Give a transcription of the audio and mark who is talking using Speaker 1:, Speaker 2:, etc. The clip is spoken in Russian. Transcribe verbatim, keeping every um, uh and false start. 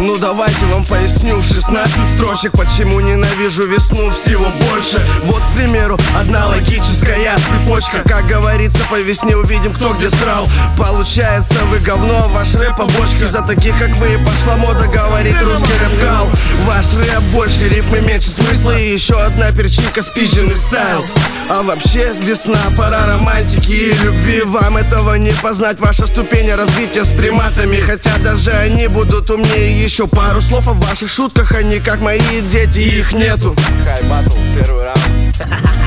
Speaker 1: Ну давайте вам поясню в шестнадцать строчек, почему ненавижу весну всего больше. Вот, к примеру, одна логическая цепочка. Как говорится, по весне увидим, кто где срал. Получается, вы говно, ваш рэп побочка. За таких, как вы, пошла мода, говорит русский рэп-гал. Ваш рэп больше, рифмы меньше смысла. И еще одна перчинка, спизженный стайл. А вообще весна, пора романтики и любви. Вам этого не познать, ваша ступень развития с приматами. Хотя даже они будут умнее. Еще пару слов о ваших шутках, они как мои дети, их нету.
Speaker 2: Хай батл, первый раунд.